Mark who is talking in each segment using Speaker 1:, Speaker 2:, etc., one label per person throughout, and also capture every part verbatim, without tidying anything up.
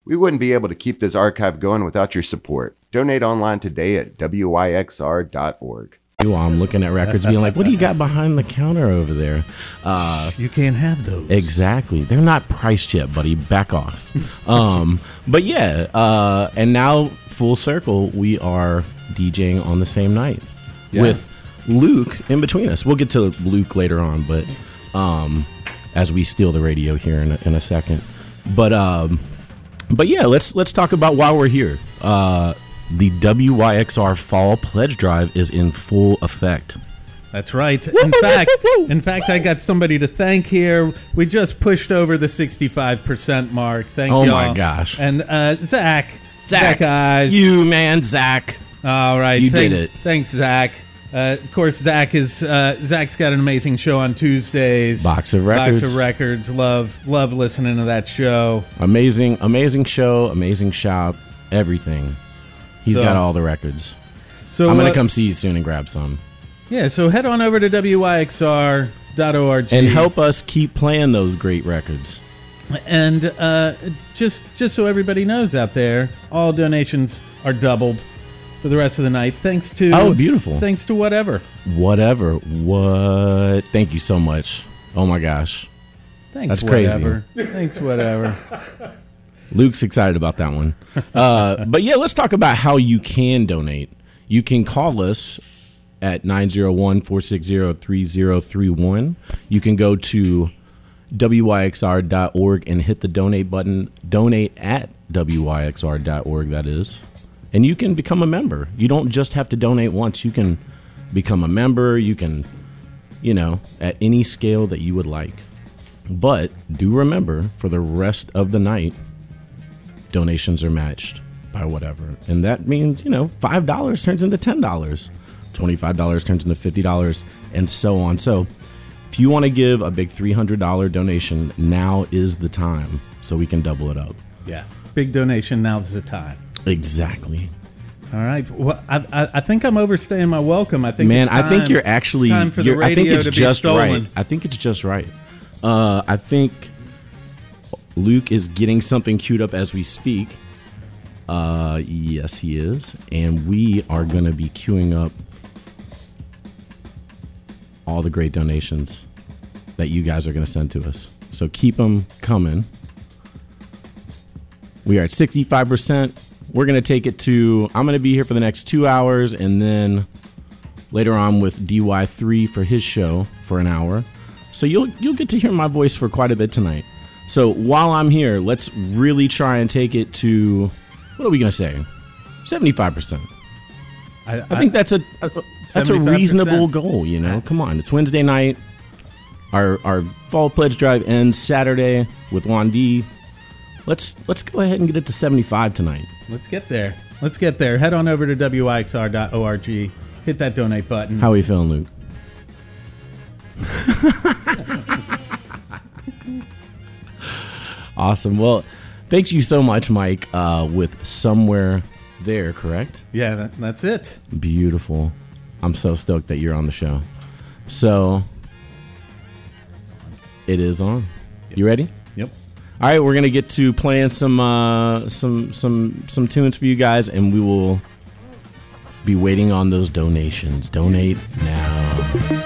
Speaker 1: We wouldn't be able to keep this archive going without your support. Donate online today at W Y X R dot org.
Speaker 2: I'm looking at records being like, what do you got behind the counter over there? Uh,
Speaker 3: you can't have those.
Speaker 2: Exactly. They're not priced yet, buddy. Back off. um, but yeah, uh, and now full circle, we are DJing on the same night yeah. with Luke in between us. We'll get to Luke later on, but um, as we steal the radio here in a, in a second. But um, but yeah, let's let's talk about why we're here. Uh, The W Y X R Fall Pledge Drive is in full effect.
Speaker 3: That's right. In fact, in fact, I got somebody to thank here. We just pushed over the sixty-five percent mark. Thank you.
Speaker 2: Oh
Speaker 3: y'all.
Speaker 2: my gosh.
Speaker 3: And uh, Zach,
Speaker 2: Zach,
Speaker 3: Zach eyes.
Speaker 2: You man, Zach.
Speaker 3: All right,
Speaker 2: you
Speaker 3: Thank,
Speaker 2: did it.
Speaker 3: Thanks, Zach. Uh, of course, Zach is uh, Zach's got an amazing show on Tuesdays.
Speaker 2: Box of Records.
Speaker 3: Box of Records. Love, love listening to that show.
Speaker 2: Amazing, amazing show. Amazing shop. Everything. He's so, got all the records. So I'm going to uh, come see you soon and grab some.
Speaker 3: Yeah, so head on over to W Y X R dot org.
Speaker 2: And help us keep playing those great records.
Speaker 3: And uh, just just so everybody knows out there, all donations are doubled for the rest of the night. Thanks to...
Speaker 2: Oh, beautiful.
Speaker 3: Thanks to whatever.
Speaker 2: Whatever. What? Thank you so much. Oh, my gosh.
Speaker 3: Thanks,
Speaker 2: That's
Speaker 3: whatever.
Speaker 2: crazy.
Speaker 3: Thanks, whatever.
Speaker 2: Luke's excited about that one. Uh, but yeah, let's talk about how you can donate. You can call us at nine oh one, four six zero, three zero three one. You can go to W Y X R dot org and hit the donate button. Donate at W Y X R dot org, that is. And you can become a member. You don't just have to donate once. You can become a member. You can, you know, at any scale that you would like. But do remember, for the rest of the night, donations are matched by whatever. And that means, you know, five dollars turns into ten dollars. twenty-five dollars turns into fifty dollars, and so on. So if you want to give a big three hundred dollars donation, now is the time so we can double it up.
Speaker 3: Yeah. Big donation, now's the time.
Speaker 2: Exactly.
Speaker 3: All right. Well, I, I, I think I'm overstaying my welcome. I think
Speaker 2: Man,
Speaker 3: it's time,
Speaker 2: I think you're actually...
Speaker 3: It's time for the
Speaker 2: I think
Speaker 3: radio
Speaker 2: it's
Speaker 3: to be
Speaker 2: just
Speaker 3: stolen.
Speaker 2: right. I think it's just right. Uh, I think Luke is getting something queued up as we speak. Uh, yes, he is. And we are going to be queuing up all the great donations that you guys are going to send to us. So keep them coming. We are at sixty-five percent. We're going to take it to, I'm going to be here for the next two hours and then later on with D Y three for his show for an hour. So you'll you'll get to hear my voice for quite a bit tonight. So while I'm here, let's really try and take it to, what are we going to say? seventy-five percent. I, I, I think that's a, a that's a reasonable goal, you know. Come on, it's Wednesday night. Our our fall pledge drive ends Saturday with Juan D. Let's let's go ahead and get it to seventy-five tonight.
Speaker 3: Let's get there. Let's get there. Head on over to W Y X R dot org. Hit that donate button.
Speaker 2: How are you feeling, Luke? Awesome. Well, thanks you so much, Mike, uh, with Somewhere There, correct?
Speaker 3: Yeah, that, that's it.
Speaker 2: Beautiful. I'm so stoked that you're on the show. So, it is on.
Speaker 3: Yep.
Speaker 2: You ready?
Speaker 3: Yep.
Speaker 2: All right, we're gonna get to playing some uh, some some some tunes for you guys, and we will be waiting on those donations. Donate now.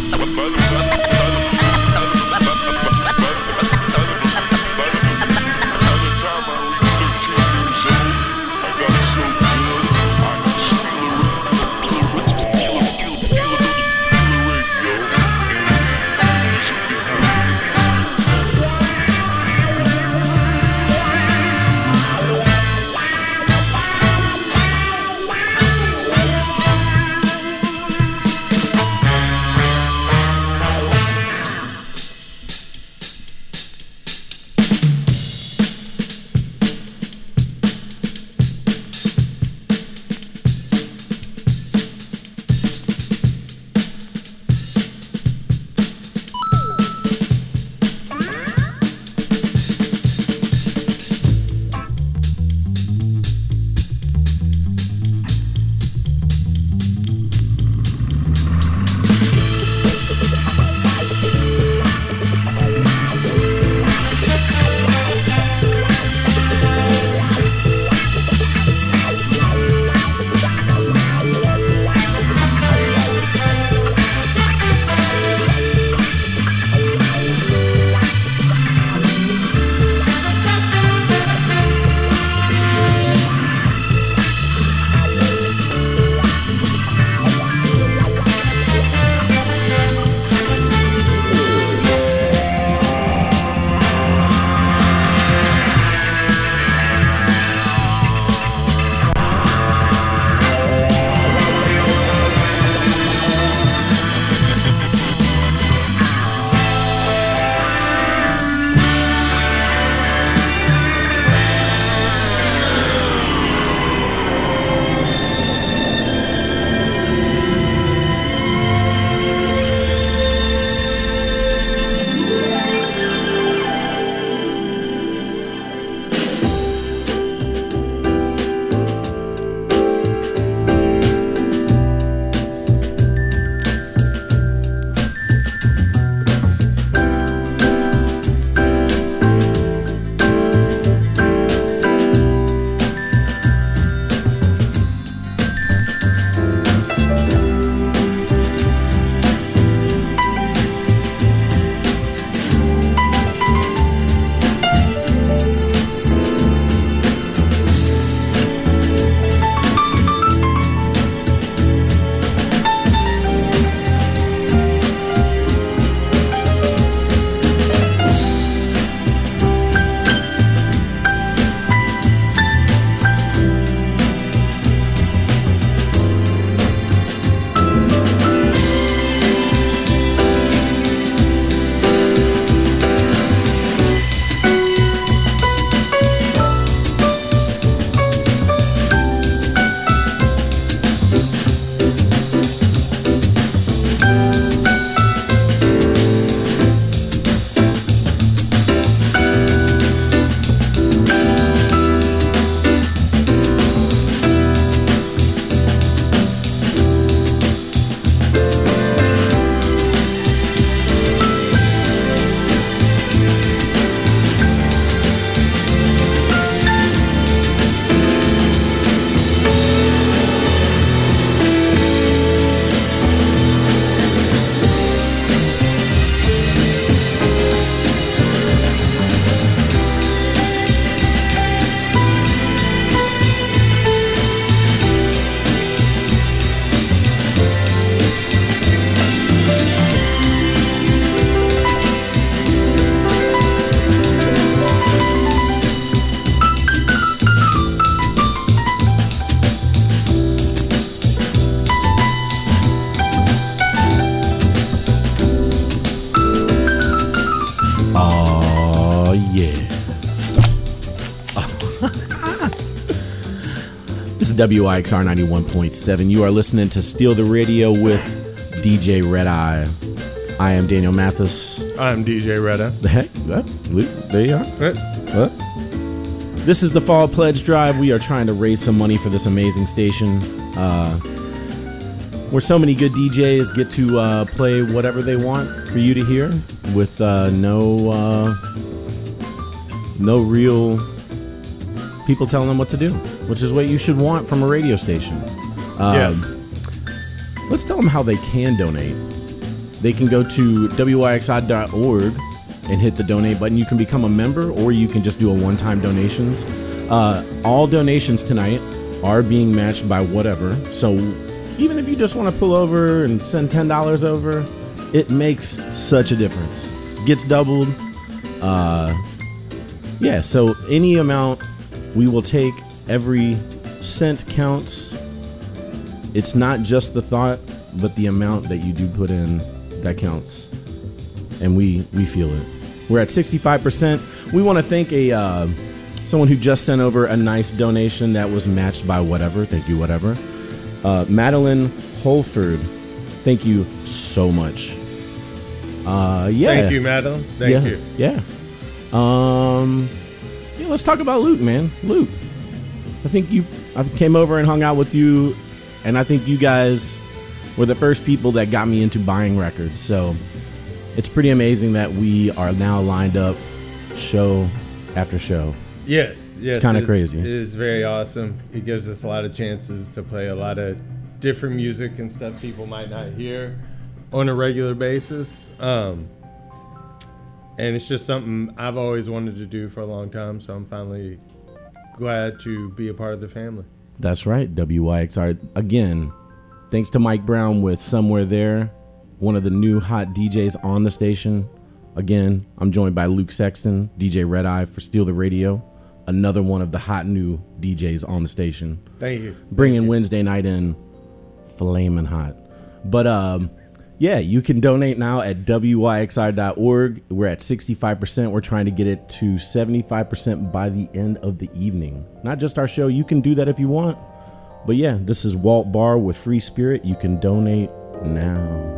Speaker 2: W I X R ninety-one point seven. You are listening to Steal the Radio with D J Red Eye. I am Daniel Mathis.
Speaker 4: I'm D J Red Eye.
Speaker 2: The heck? What? There you are.
Speaker 4: What?
Speaker 2: What? This is the Fall Pledge Drive. We are trying to raise some money for this amazing station, uh, where so many good D Js get to uh, play whatever they want for you to hear with uh, no uh, no real people telling them what to do, which is what you should want from a radio station. Um,
Speaker 4: yes.
Speaker 2: Let's tell them how they can donate. they can go to W Y X I dot org and hit the donate button. You can become a member, or you can just do a one-time donations. Uh, all donations tonight are being matched by whatever. So even if you just want to pull over and send ten dollars over, it makes such a difference. Gets doubled. Uh, yeah, so any amount we will take, every cent counts. It's not just the thought, but the amount that you do put in that counts. And we, we feel it. We're at sixty-five percent. We want to thank a uh, someone who just sent over a nice donation that was matched by whatever. Thank you, whatever. Uh, Madeline Holford, thank you so much. Uh, yeah.
Speaker 4: Thank you, Madeline. Thank
Speaker 2: yeah,
Speaker 4: you.
Speaker 2: Yeah. Um, yeah, let's talk about Luke, man. Luke, I think you, I came over and hung out with you, and I think you guys were the first people that got me into buying records. So it's pretty amazing that we are now lined up show after show.
Speaker 4: Yes, yes.
Speaker 2: It's kind of
Speaker 4: it is-
Speaker 2: crazy.
Speaker 4: It is very awesome. It gives us a lot of chances to play a lot of different music and stuff people might not hear on a regular basis. Um, and it's just something I've always wanted to do for a long time, so I'm finally glad to be a part of the family.
Speaker 2: That's right, W Y X R. Again, thanks to Mike Brown with Somewhere There, one of the new hot D Js on the station. Again, I'm joined by Luke Sexton, D J Red Eye for Steal the Radio, another one of the hot new D Js on the station.
Speaker 4: Thank you.
Speaker 2: Bringing Wednesday night in flaming hot. But um, yeah, you can donate now at W Y X I dot org. We're at sixty-five percent. We're trying to get it to seventy-five percent by the end of the evening. Not just our show. You can do that if you want. But yeah, this is Walt Barr with Free Spirit. You can donate now.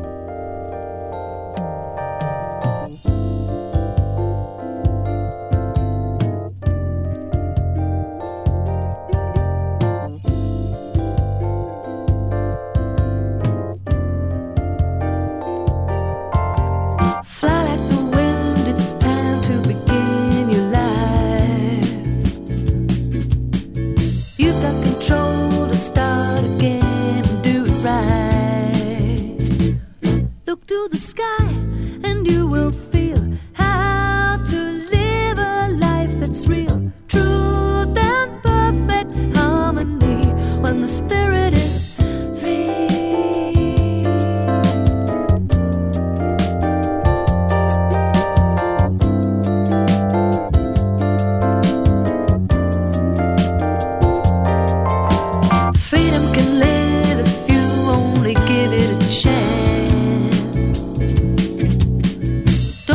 Speaker 5: Fly like the wind, it's time to begin your life. You've got control to start again and do it right. Look to the sky and you will feel how to live a life that's real. Truth and perfect harmony when the spirit is free. Freedom can live if you only give it a chance.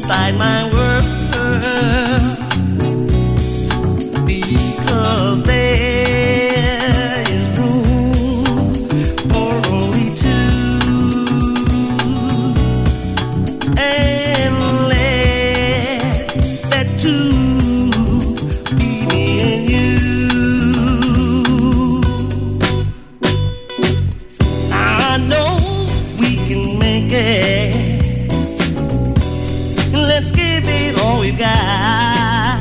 Speaker 6: inside my world, because there is room for only two, and let that two be me and you. I know we can make it. Let's give it all we've got.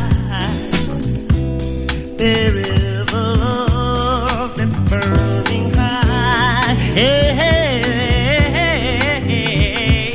Speaker 6: There is a love that's burning high. Hey, hey, hey, hey.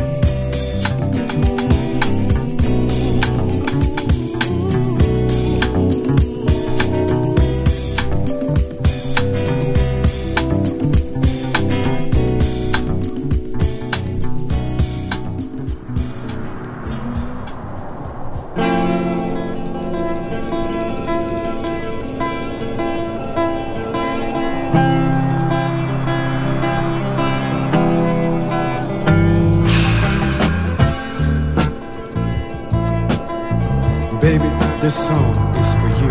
Speaker 7: Baby, this song is for you.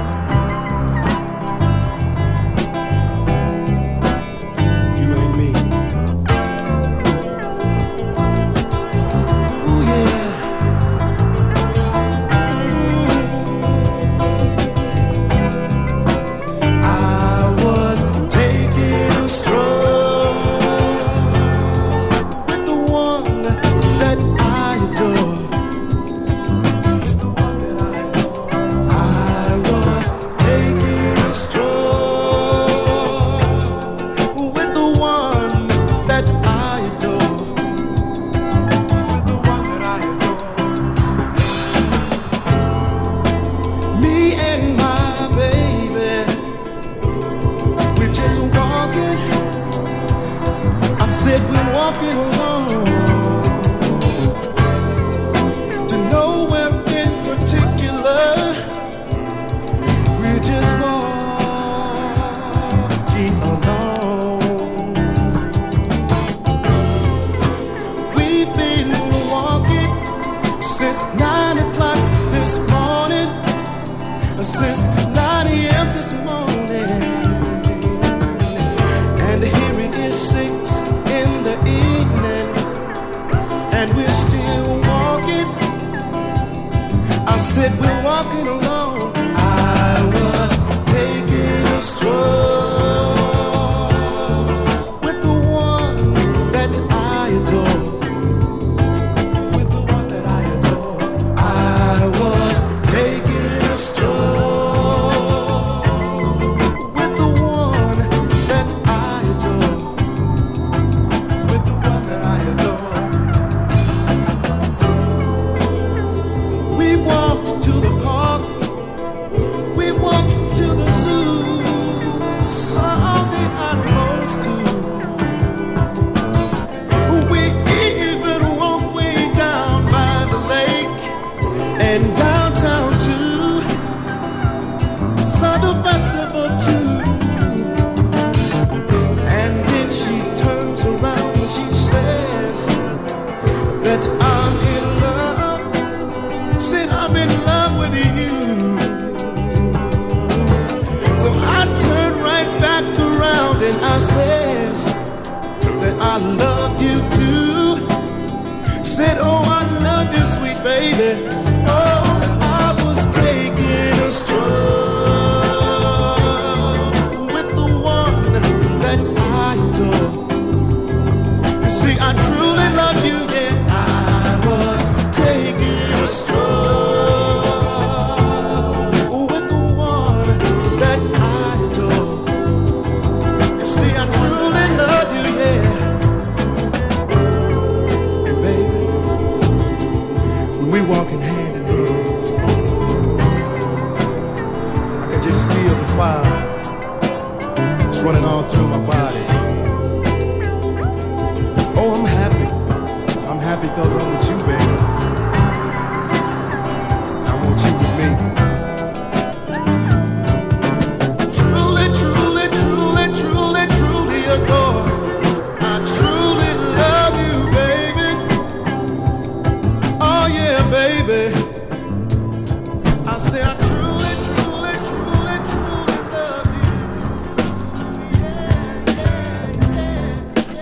Speaker 7: You and me. Ooh, yeah. I was taking a stroll with the one that I adore. Walking alone to nowhere in particular. We're just walking alone. We've been walking since nine o'clock this morning, since nine a.m. this morning, and here it is six in the evening, and we're still walking. I said we're walking alone. I was taking a stroll with the one that I adore. With the one that I adore. I was taking a stroll with the one that I adore. We walked to the park, we walked to the zoo, saw the animals too. We even walked way down by the lake and downtown too, saw the festival too. And then she turns around and she says that I'm in love. Said I'm in love with you. So I turned right back around and I said that I love you too. Said, oh, I love you, sweet baby. Oh, I was taking a stroll with the one that I adore. You see, I truly love you, yeah. I was taking a stroll with the one that I adore. You see, I truly love you, yeah. And baby, when we walking hand in hand, I can just feel the fire. It's running all through my body. Oh, I'm happy. I'm happy because I'm with you, baby. I want you with me. Truly, truly, truly, truly, truly adore. I truly love you, baby. Oh, baby. I say I truly, truly, truly, truly love you. Yeah, yeah,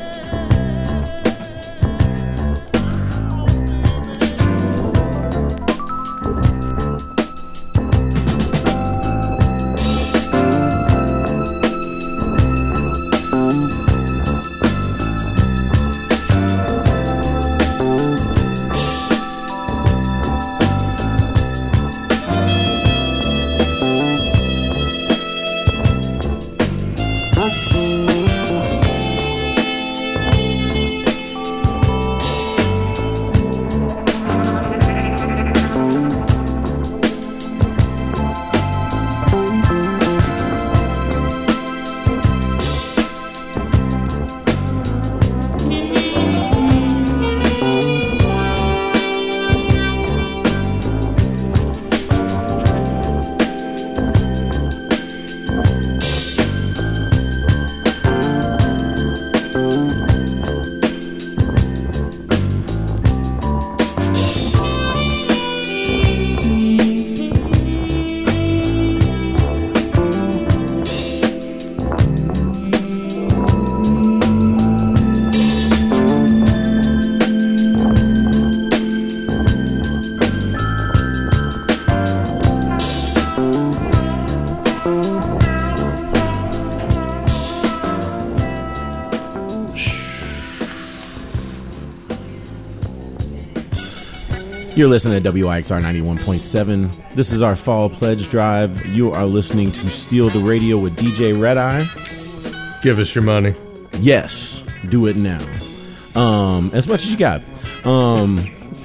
Speaker 2: You're listening to W I X R ninety-one point seven. This is our Fall Pledge Drive. You are listening to Steal the Radio with D J Red Eye.
Speaker 4: Give us your money.
Speaker 2: Yes, do it now. Um, as much as you got. Um,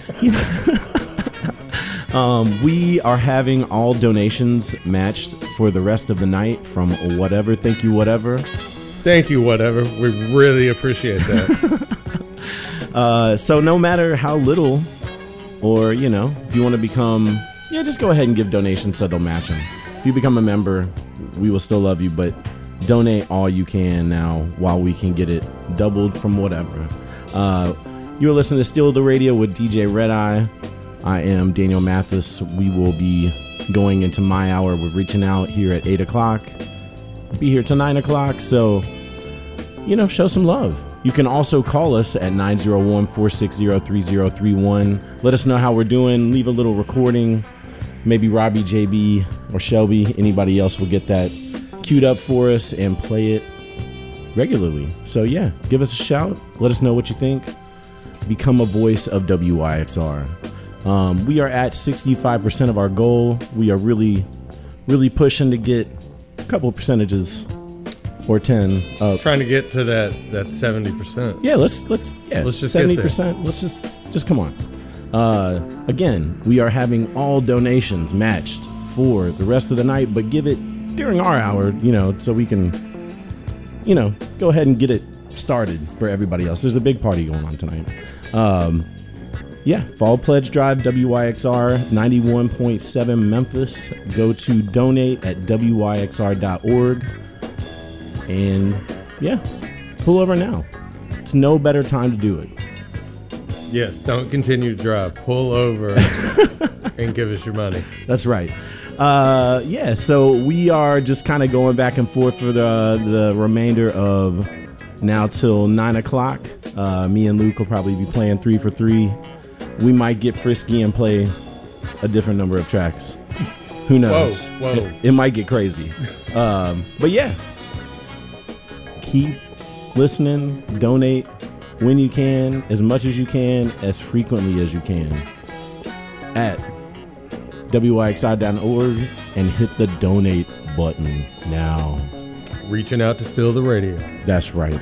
Speaker 2: um, we are having all donations matched for the rest of the night from whatever. Thank you, whatever.
Speaker 4: Thank you, whatever. We really appreciate that.
Speaker 2: uh, so no matter how little, or, you know, if you want to become, yeah, just go ahead and give donations so they'll match them. If you become a member, we will still love you, but donate all you can now while we can get it doubled from whatever. Uh, you're listening to Steal the Radio with D J Red Eye. I am Daniel Mathis. We will be going into my hour. We're reaching out here at eight o'clock. Be here till nine o'clock, so, you know, show some love. You can also call us at nine oh one, four six zero, three zero three one. Let us know how we're doing. Leave a little recording. Maybe Robbie, J B, or Shelby, anybody else will get that queued up for us and play it regularly. So yeah, give us a shout. Let us know what you think. Become a voice of W I X R. Um, we are at sixty-five percent of our goal. We are really, really pushing to get a couple of percentages. Or ten. Uh,
Speaker 4: Trying to get to that that seventy percent.
Speaker 2: Yeah, let's let's yeah.
Speaker 4: Let's just
Speaker 2: seventy percent. Let's just just come on. Uh, again, we are having all donations matched for the rest of the night, but give it during our hour, you know, so we can, you know, go ahead and get it started for everybody else. There's a big party going on tonight. Um, yeah, Fall Pledge Drive, W I X R ninety-one point seven Memphis. Go to donate at W I X R dot org. And yeah, pull over now. It's no better time to do it.
Speaker 4: Yes, don't continue to drive. Pull over and give us your money.
Speaker 2: That's right. Uh, yeah, so we are just kind of going back and forth for the the remainder of now till nine o'clock. Uh, me and Luke will probably be playing three for three. We might get frisky and play a different number of tracks. Who knows?
Speaker 4: Whoa, whoa.
Speaker 2: It, it might get crazy. Um, but yeah. Keep listening, donate when you can, as much as you can, as frequently as you can at W I X R dot org and hit the donate button now.
Speaker 4: Reaching out to Steal the Radio.
Speaker 2: That's right.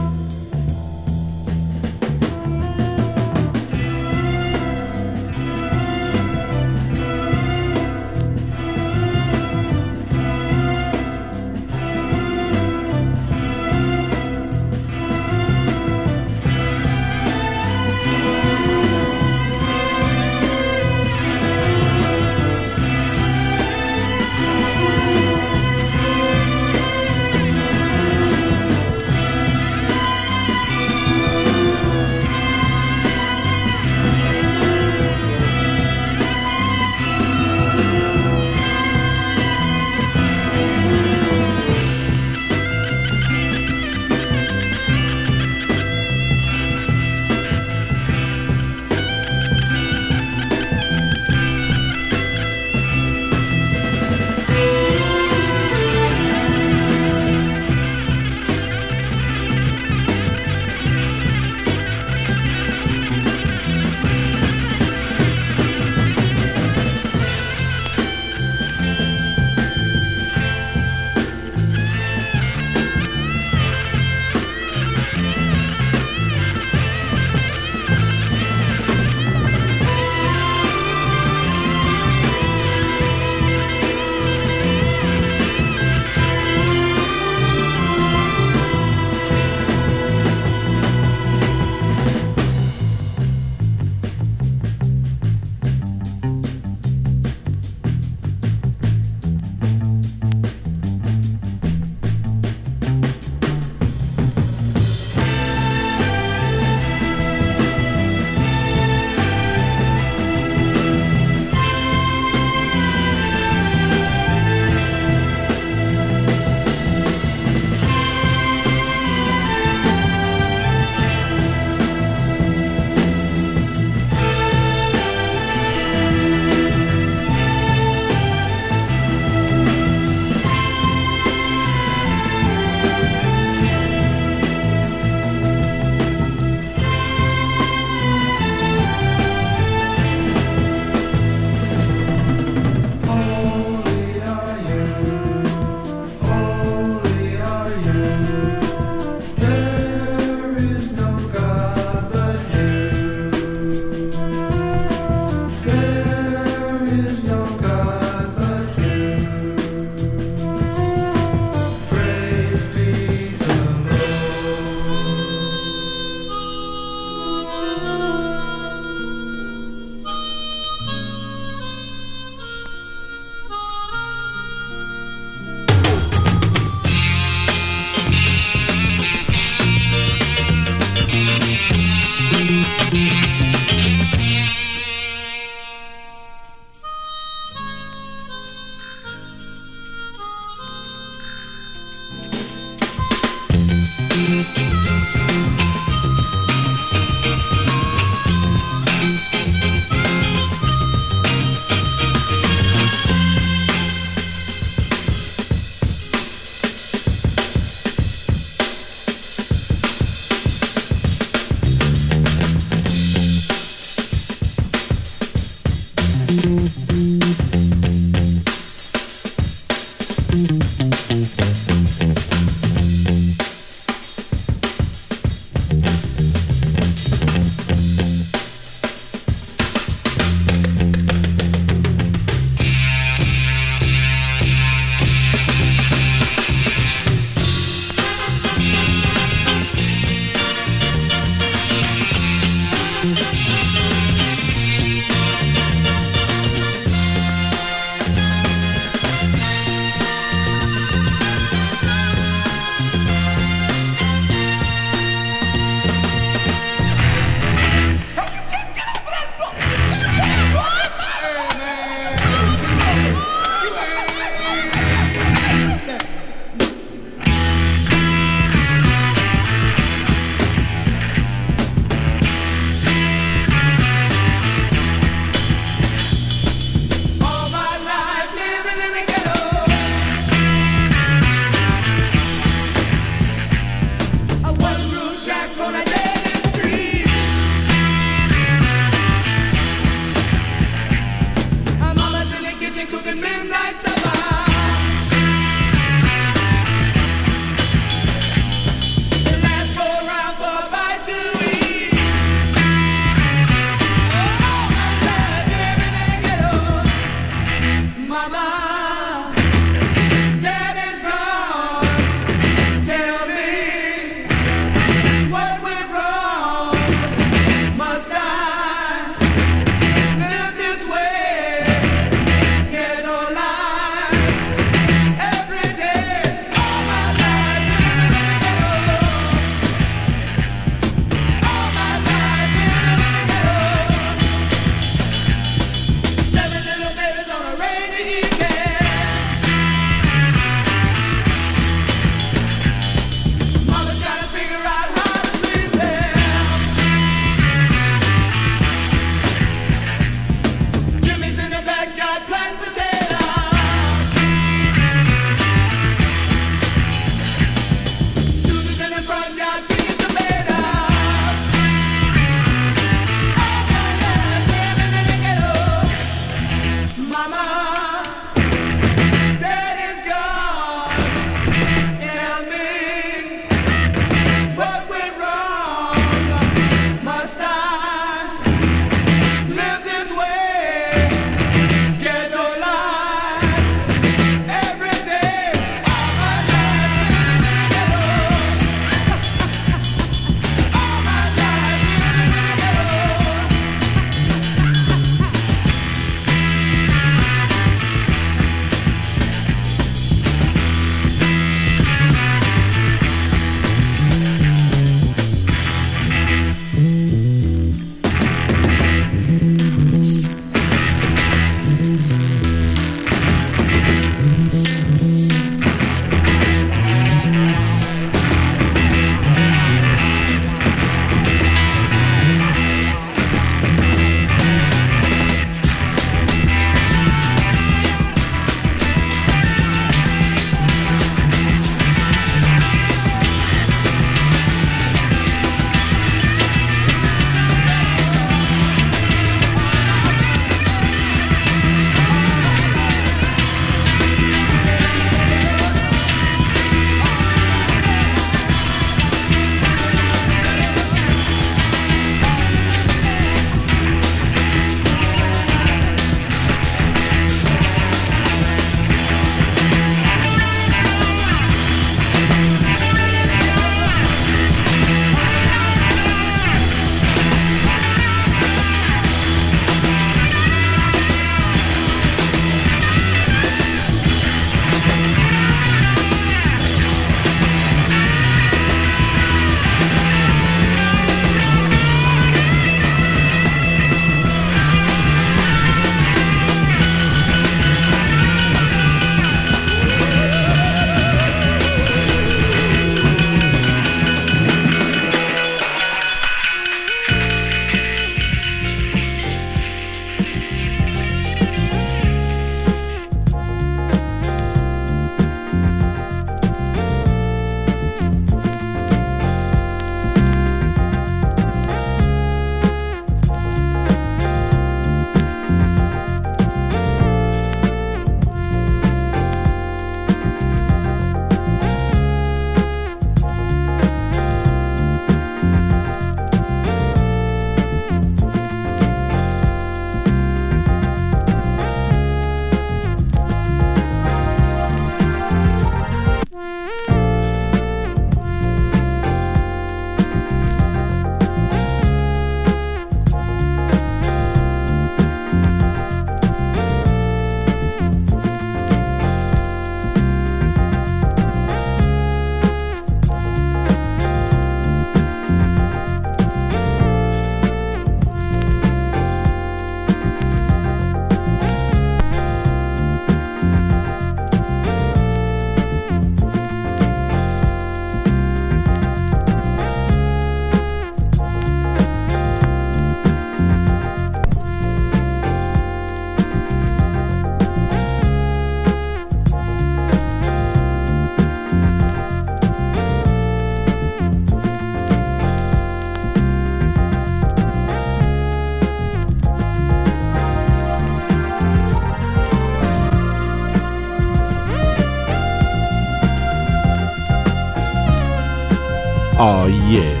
Speaker 2: Oh, yeah.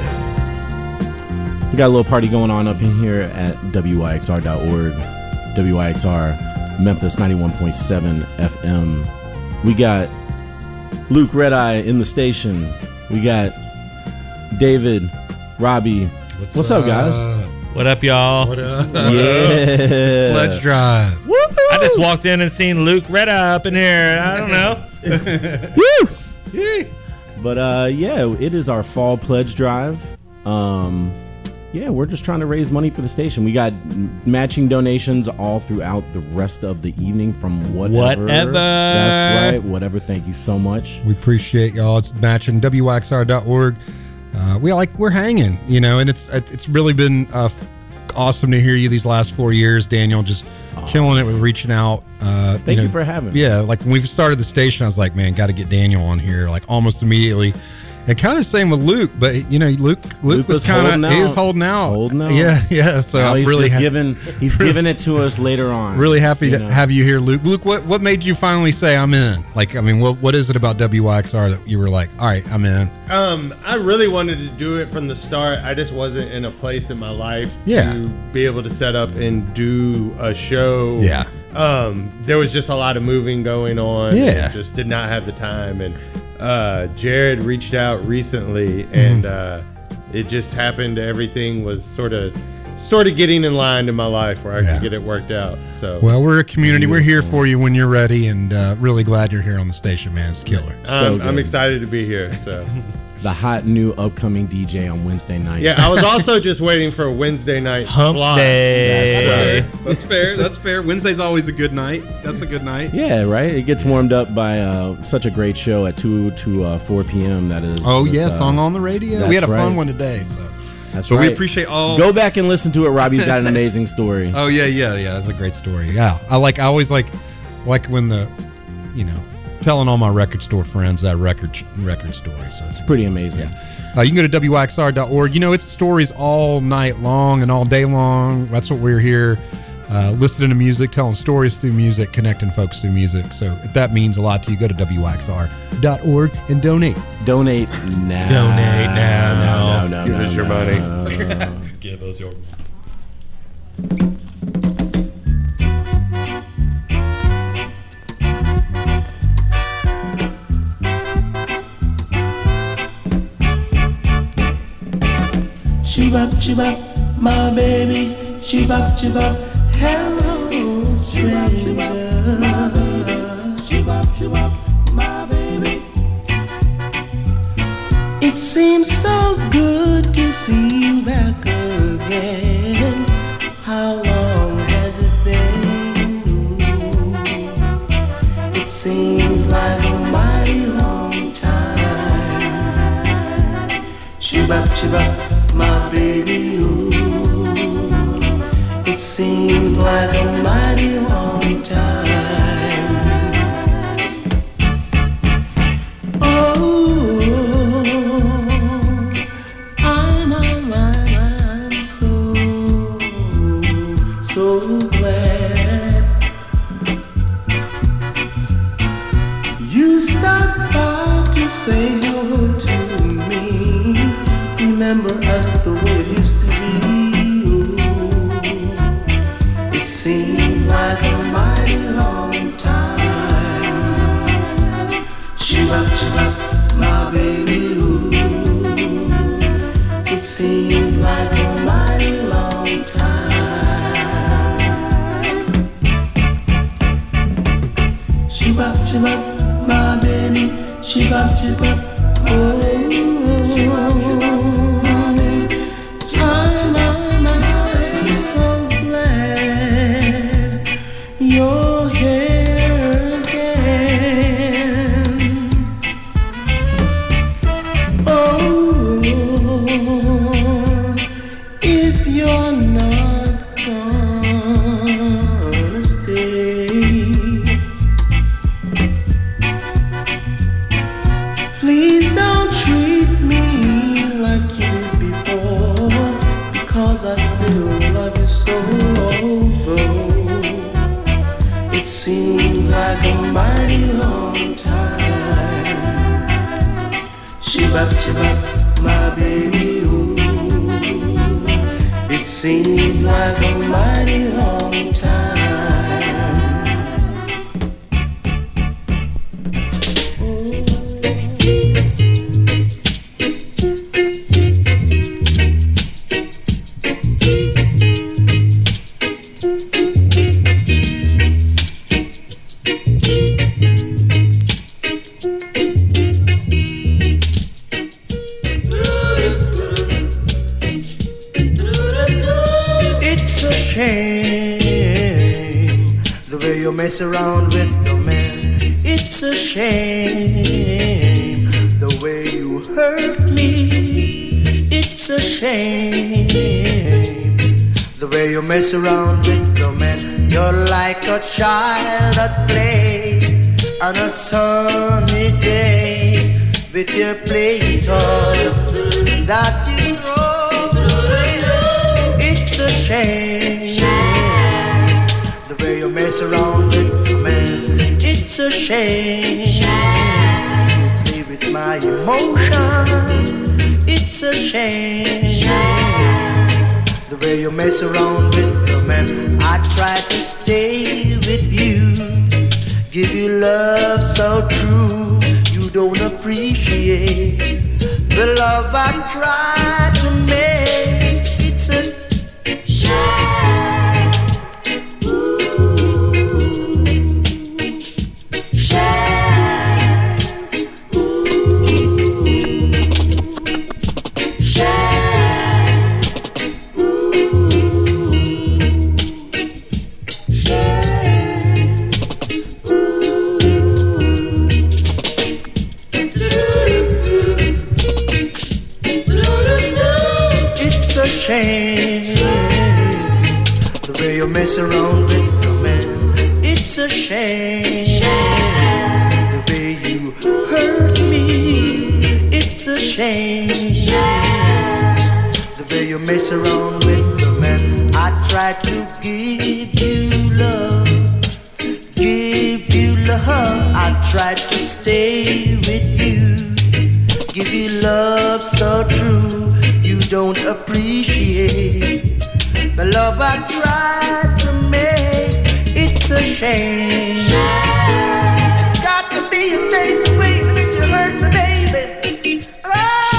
Speaker 2: We got a little party going on up in here at W Y X R dot org. W Y X R, Memphis ninety-one point seven F M. We got Luke Redeye in the station. We got David, Robbie. What's, What's up, guys?
Speaker 8: What up, y'all?
Speaker 9: What up?
Speaker 2: Yeah.
Speaker 9: Pledge Drive.
Speaker 2: Woo-hoo.
Speaker 8: I just walked in and seen Luke Redeye up in here. I don't know.
Speaker 2: Woo! But uh, yeah, it is our fall pledge drive. Um, yeah, we're just trying to raise money for the station. We got matching donations all throughout the rest of the evening from whatever.
Speaker 8: Whatever.
Speaker 2: That's right. Whatever. Thank you so much.
Speaker 9: We appreciate y'all. It's matching W Y X R dot org. Uh, we like we're hanging, you know, and it's it's really been uh, awesome to hear you these last four years, Daniel. Just oh, killing it with reaching out. Uh,
Speaker 2: Thank
Speaker 9: you, know,
Speaker 2: you for having me.
Speaker 9: Yeah, like when we started the station, I was like, man, got to get Daniel on here, like almost immediately. And kind of same with Luke, but you know, Luke Luke,
Speaker 2: Luke
Speaker 9: was,
Speaker 2: was
Speaker 9: kind of he was
Speaker 2: holding
Speaker 9: holding out,
Speaker 2: holding out.
Speaker 9: Yeah, yeah. So
Speaker 2: Now
Speaker 9: I'm
Speaker 2: he's
Speaker 9: really
Speaker 2: just
Speaker 9: ha-
Speaker 2: giving he's giving it to us later on.
Speaker 9: Really happy to
Speaker 2: know?
Speaker 9: have you here, Luke. Luke, what what made you finally say I'm in? Like, I mean, what what is it about W Y X R that you were like, all right, I'm in?
Speaker 4: Um, I really wanted to do it from the start. I just wasn't in a place in my life
Speaker 9: Yeah.
Speaker 4: to be able to set up and do a show.
Speaker 9: Yeah.
Speaker 4: Um, there was just a lot of moving going on.
Speaker 9: Yeah.
Speaker 4: and just did not have the time. And uh, Jared reached out recently, and uh, it just happened. Everything was sort of sort of getting in line in my life where I
Speaker 9: Yeah.
Speaker 4: could get it worked out. So
Speaker 9: Well, we're a community. We're here for you when you're ready, and uh, really glad you're here on the station, man. It's killer.
Speaker 2: So
Speaker 4: um, I'm
Speaker 2: good.
Speaker 4: excited to be here. So.
Speaker 2: The hot new upcoming D J on Wednesday nights.
Speaker 4: Yeah, I was also just waiting for a Wednesday night
Speaker 8: Hump
Speaker 4: slot.
Speaker 8: day.
Speaker 2: That's right.
Speaker 10: That's fair. That's fair. Wednesday's always a good night. That's a good night.
Speaker 2: Yeah, right. It gets warmed up by uh, such a great show at two to uh, four p.m. That is.
Speaker 9: Oh
Speaker 2: with,
Speaker 9: yeah,
Speaker 2: uh,
Speaker 9: song on the radio.
Speaker 2: that's
Speaker 9: We had a
Speaker 2: right.
Speaker 9: fun one today. So.
Speaker 2: That's
Speaker 10: So
Speaker 2: right.
Speaker 10: we appreciate all.
Speaker 2: Go back and listen to it. Robbie's got an amazing story.
Speaker 9: Oh yeah, yeah, yeah. That's a great story. Yeah, I like. I always like, like when the, you know, telling all my record store friends that record record story. So it's
Speaker 2: It's pretty amazing.
Speaker 9: Yeah. Uh, you can go to W Y X R dot org. You know, it's stories all night long and all day long. That's what we're here, uh, listening to music, telling stories through music, connecting folks through music. So if that means a lot to you, go to W Y X R dot org and donate.
Speaker 2: Donate now.
Speaker 8: Donate now.
Speaker 2: No, no, no,
Speaker 4: Give
Speaker 2: no,
Speaker 4: us your
Speaker 2: no,
Speaker 4: money.
Speaker 2: no.
Speaker 10: Give us your.
Speaker 6: Shibab, shibab, my baby. Shibab, shibab, hello, stranger. Shibab, shibab, my baby. It seems so good to see you back again. How long has it been? It seems like a mighty long time. Shibab, shibab, my baby, ooh. It seems like a mighty long time. Oh, I'm, I'm, I'm, I'm so, so glad you stopped by to say hello to me. Remember us the way it used to be. Ooh, it seemed like a mighty long time. Shibab, shibab, my baby. Ooh, it seemed like a mighty long time. Shibab, shibab, my baby. Shibab, shibab, oh. I'm, I'm, I'm so glad you're here again. Oh, if you're not gonna stay, please don't treat me like you did before, because I still love you so. It seems like a mighty long time. Shibab, shibab, my baby, ooh. It seems like a mighty long time.
Speaker 11: Mess around with the man. It's a shame the way you hurt me. It's a shame the way you mess around with the man. You're like a child at play on a sunny day with your play toy that you roll. It's a shame the way you mess around with the man. It's a shame. Play with my emotions. It's a shame. The way you mess around with the man. I try to stay with you, give you love so true. You don't appreciate the love I try to make. It's a shame. Mess around with the man. It's a shame, shame the way you hurt me. It's a shame, shame the way you mess around with the man. I try to give you love, give you love. I try to stay with you, give you love so true. You don't appreciate the love I try to make. It's a shame